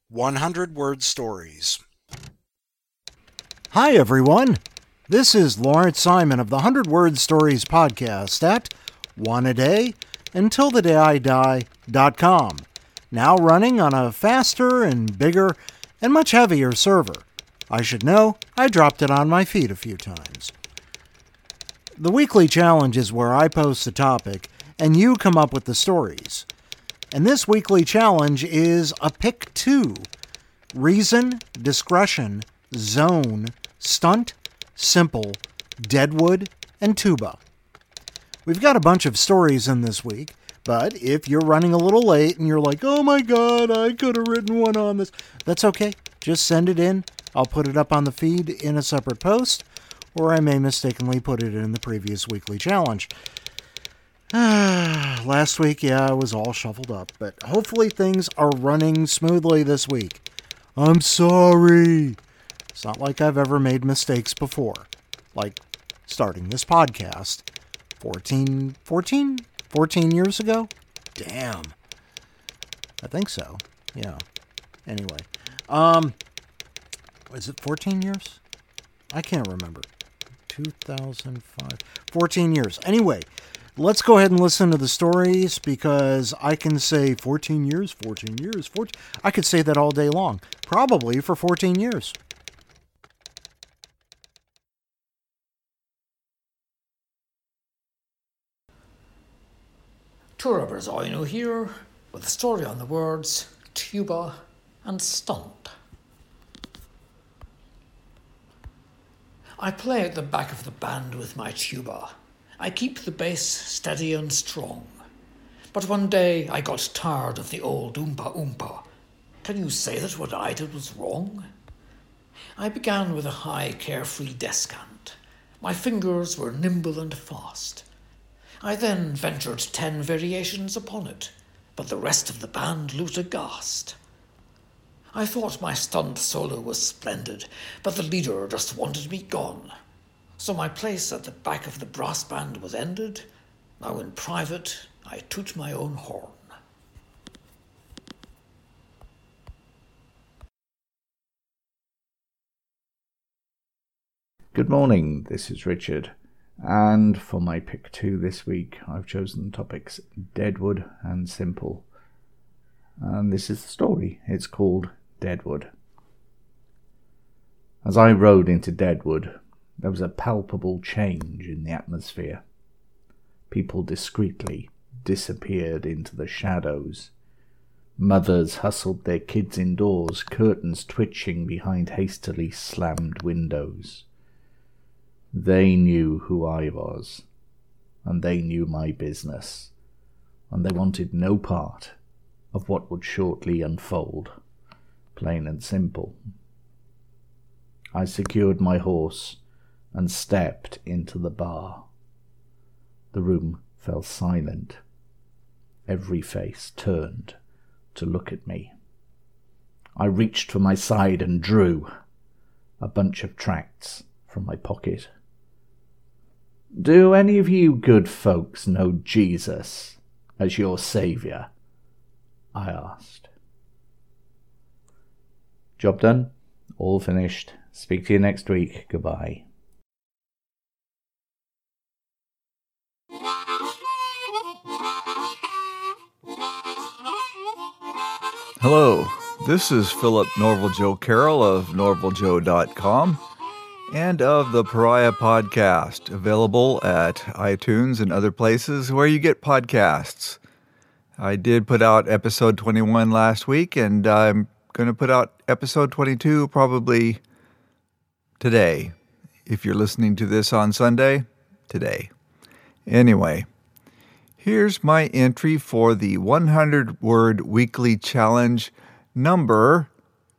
100-word stories. Hi, everyone. This is Lawrence Simon of the 100-word stories podcast at oneadayuntilthedayidie.com. Now running on a faster and bigger and much heavier server. I should know, I dropped it on my feed a few times. The weekly challenge is where I post a topic and you come up with the stories. And this weekly challenge is a pick 2. Reason, discretion, zone, stunt, simple, deadwood, and tuba. We've got a bunch of stories in this week, but if you're running a little late and you're like, oh my god, I could have written one on this, that's okay. Just send it in. I'll put it up on the feed in a separate post, or I may mistakenly put it in the previous weekly challenge. Last week, it was all shuffled up, but hopefully things are running smoothly this week. I'm sorry. It's not like I've ever made mistakes before, like starting this podcast 14 years ago? Damn. I think so. Yeah. Anyway. Is it 14 years? I can't remember. 2005. 14 years. Anyway. Let's go ahead and listen to the stories because I can say 14 years. I could say that all day long. Probably for 14 years. Tura Berzoino here with a story on the words tuba and stunt. I play at the back of the band with my tuba. I keep the bass steady and strong. But one day I got tired of the old oompa oompa. Can you say that what I did was wrong? I began with a high, carefree descant. My fingers were nimble and fast. I then ventured 10 variations upon it, but the rest of the band looked aghast. I thought my stunt solo was splendid, but the leader just wanted me gone. So my place at the back of the brass band was ended. Now in private, I toot my own horn. Good morning, this is Richard, and for my pick 2 this week, I've chosen the topics Deadwood and Simple. And this is the story. It's called Deadwood. As I rode into Deadwood, there was a palpable change in the atmosphere. People discreetly disappeared into the shadows. Mothers hustled their kids indoors, curtains twitching behind hastily slammed windows. They knew who I was, and they knew my business, and they wanted no part of what would shortly unfold, plain and simple. I secured my horse and stepped into the bar. The room fell silent. Every face turned to look at me. I reached for my side and drew a bunch of tracts from my pocket. Do any of you good folks know Jesus as your saviour? I asked. Job done. All finished. Speak to you next week. Goodbye. Hello, this is Philip Norval Joe Carroll of norvaljoe.com and of the Pariah Podcast, available at iTunes and other places where you get podcasts. I did put out episode 21 last week, and I'm going to put out episode 22 probably today. If you're listening to this on Sunday, today. Anyway, here's my entry for the 100-word weekly challenge number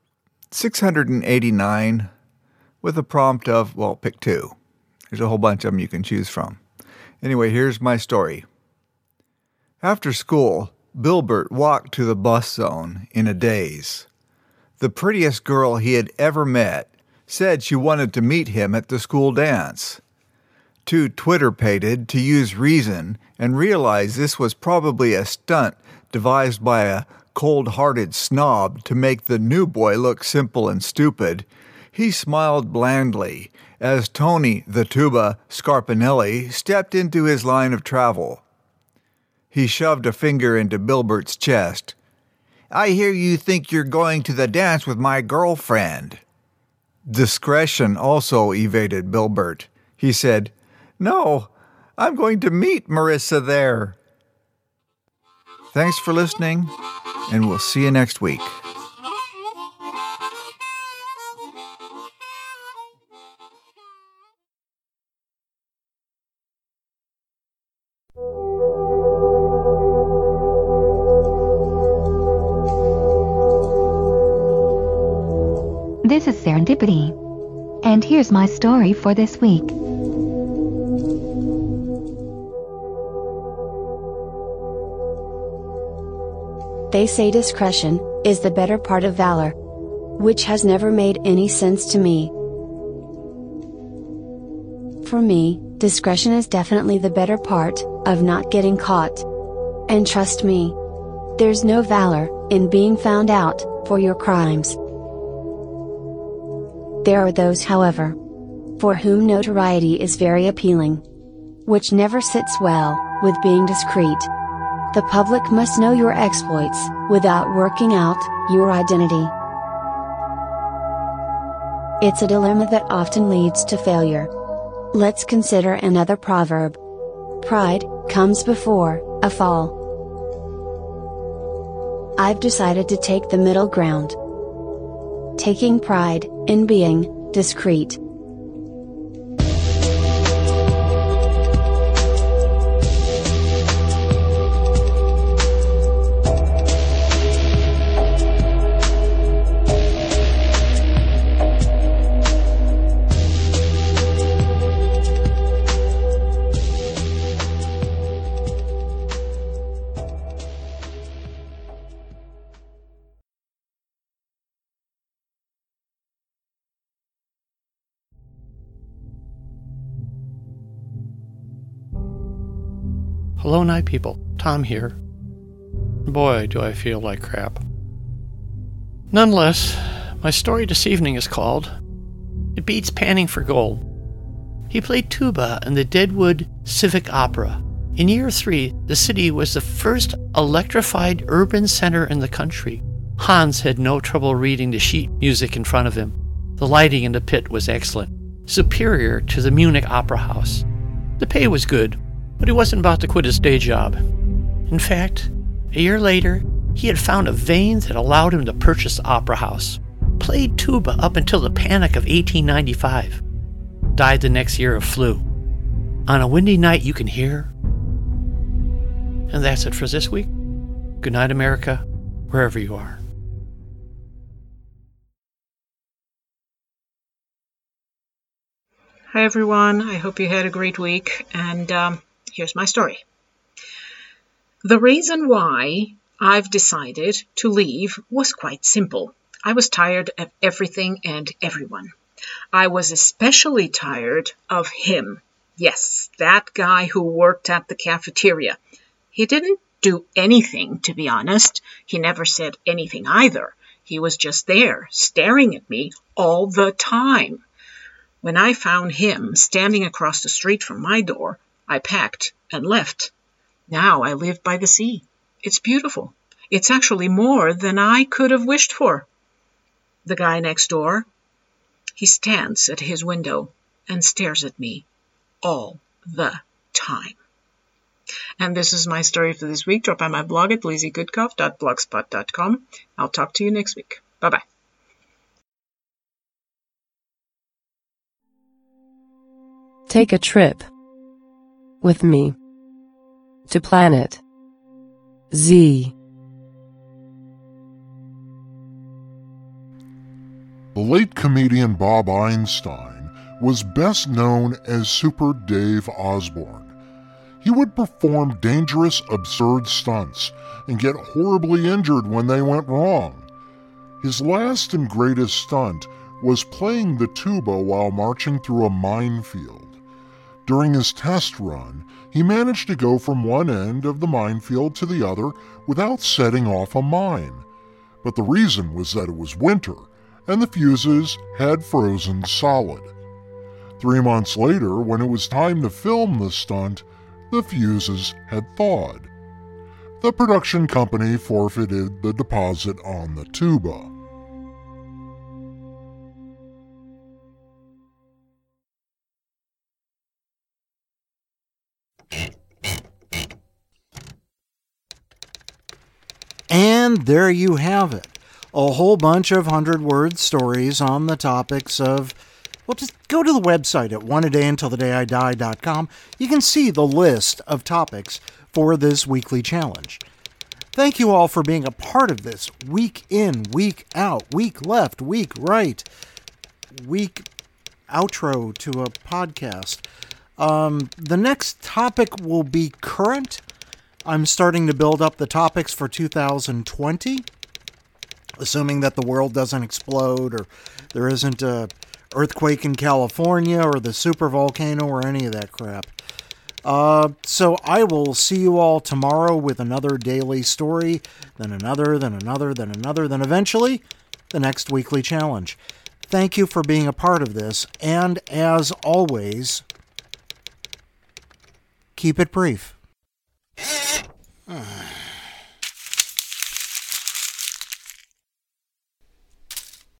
689 with a prompt of, pick 2. There's a whole bunch of them you can choose from. Anyway, here's my story. After school, Bilbert walked to the bus zone in a daze. The prettiest girl he had ever met said she wanted to meet him at the school dance. Too Twitter-pated to use reason and realized this was probably a stunt devised by a cold-hearted snob to make the new boy look simple and stupid, he smiled blandly as Tony the Tuba Scarpinelli stepped into his line of travel. He shoved a finger into Bilbert's chest. "I hear you think you're going to the dance with my girlfriend." Discretion also evaded Bilbert. He said, "No, I'm going to meet Marissa there." Thanks for listening, and we'll see you next week. This is Serendipity, and here's my story for this week. They say discretion is the better part of valor, which has never made any sense to me. For me, discretion is definitely the better part of not getting caught. And trust me, there's no valor in being found out for your crimes. There are those, however, for whom notoriety is very appealing, which never sits well with being discreet. The public must know your exploits without working out your identity. It's a dilemma that often leads to failure. Let's consider another proverb. Pride comes before a fall. I've decided to take the middle ground, taking pride in being discreet. Hello, night people. Tom here. Boy, do I feel like crap. Nonetheless, my story this evening is called It Beats Panning for Gold. He played tuba in the Deadwood Civic Opera. In year 3, the city was the first electrified urban center in the country. Hans had no trouble reading the sheet music in front of him. The lighting in the pit was excellent, superior to the Munich Opera House. The pay was good, but he wasn't about to quit his day job. In fact, a year later, he had found a vein that allowed him to purchase the Opera House. Played tuba up until the Panic of 1895. Died the next year of flu. On a windy night you can hear. And that's it for this week. Good night, America, wherever you are. Hi everyone, I hope you had a great week, and here's my story. The reason why I've decided to leave was quite simple. I was tired of everything and everyone. I was especially tired of him. Yes, that guy who worked at the cafeteria. He didn't do anything, to be honest. He never said anything either. He was just there, staring at me all the time. When I found him standing across the street from my door, I packed and left. Now I live by the sea. It's beautiful. It's actually more than I could have wished for. The guy next door, he stands at his window and stares at me all the time. And this is my story for this week. Drop by my blog at lizziegoodcoff.blogspot.com. I'll talk to you next week. Bye-bye. Take a trip with me to Planet Z. The late comedian Bob Einstein was best known as Super Dave Osborne. He would perform dangerous, absurd stunts and get horribly injured when they went wrong. His last and greatest stunt was playing the tuba while marching through a minefield. During his test run, he managed to go from one end of the minefield to the other without setting off a mine. But the reason was that it was winter, and the fuses had frozen solid. 3 months later, when it was time to film the stunt, the fuses had thawed. The production company forfeited the deposit on the tuba. And there you have it. A whole bunch of 100-word stories on the topics of, well, just go to the website at oneadayuntilthedayidie.com. You can see the list of topics for this weekly challenge. Thank you all for being a part of this week in, week out, week left, week right, week outro to a podcast. The next topic will be current. I'm starting to build up the topics for 2020, assuming that the world doesn't explode or there isn't a earthquake in California or the supervolcano or any of that crap. So I will see you all tomorrow with another daily story, then another, then another, then another, then eventually the next weekly challenge. Thank you for being a part of this, and as always, keep it brief.